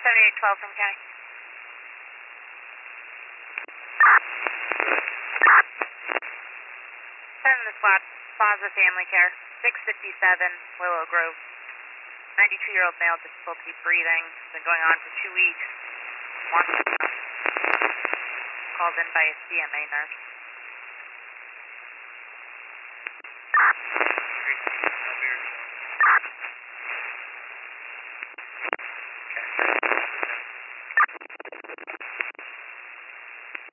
7812 from County. Send the squad, Plaza Family Care, 657 Willow Grove. 92-year-old male, difficulty breathing, been going on for 2 weeks. Called in by a CMA nurse.